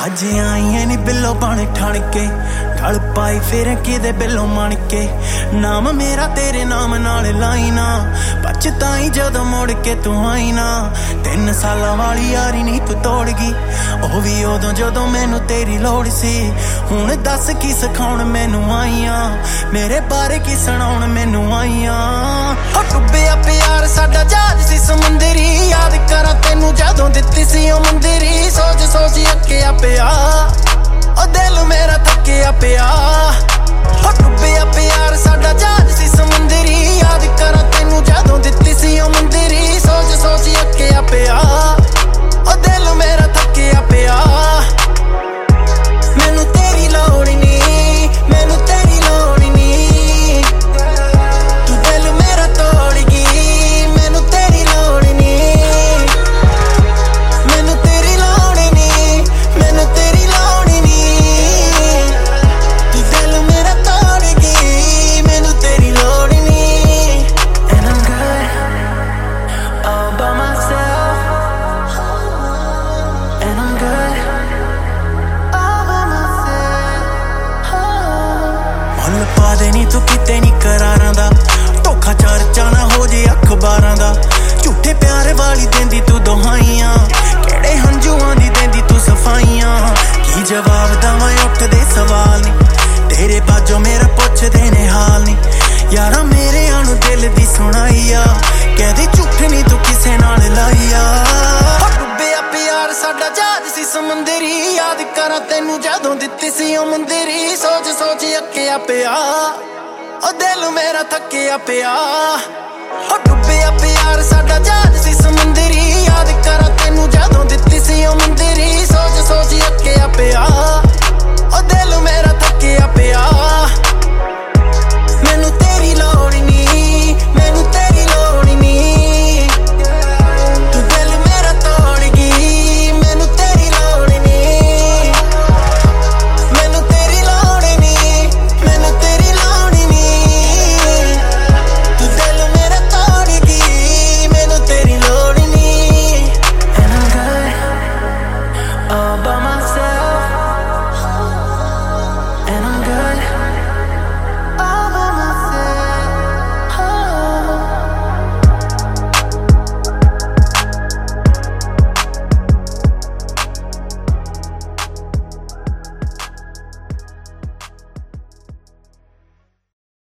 अज आई नी बिल्लो बन ठण के गल पाई फिर कि बिल्लो मन के नाम मेरा तेरे नाम नाल लाई ना पछताई जदों मुड़ के तू आई ना 3 सालां वाली यारी नी तू तोड़ गई ओ भी उदों जदों मैनू तेरी लोड़ सी हुण दस की सिखाउण मैनू आईयां मेरे बारे की सुणाउण मैनू आईयां ओ डुब्बिया प्यार साडा जहाज सी समुंदरी याद करा तैनू जदों दित्ती सी ओ मंदिरी सोच सोच अक्किया पिया ओ दिल मेरा थकिया पिया ओ डुब्बिया प्यार साडा जहाज सी समुंदरी याद करा तैनू जदों दित्ती सी ओ मंदिरी सोच सोच अक्किया पिया ओ दिल मेरा थकिया पिया मैनू तेरी लोड़ नी मैनू तेरी लोड़ नी तू दिल मेरा तोड़ गई मैनू तेरी लोड़ नी मैनू तेरी लोड़ नी मैनू तेरी लोड़ नी तू दिल मेरा तोड़ गई मैनू तेरी लोड़ नी And I'm good all by myself And I'm good all by myself मुल पा देनी तू किते नी करारां दा धोखा चर्चा ना हो जे अखबारां दा झूठे प्यार वाली देंदी तू दुहाइयां केड़े हंझूआं दी देंदी तू सफाइयां की जवाब दवां उठदे सवाल नी तेरे बाजों मेरा पुछदे ने हाल नी यारा मेरे आनू दिल दी सुनाइया कहदी झूठ नी तू किसे नाल लाइया ओ डुब्बिया प्यार साडा जहाज सी समुंदरी याद करा तैनू जदों दित्ती सी ओ मंदिरी सोच सोच अक्किया पिया ओ दिल मेरा थकिया पिया ओ डुब्बिया प्यार साडा जहाज सी समुंदरी याद करा तैनू जदों दित्ती सी ओ मंदिरी सोच सोच अक्किया पिया ओ दिल मेरा थकिया पिया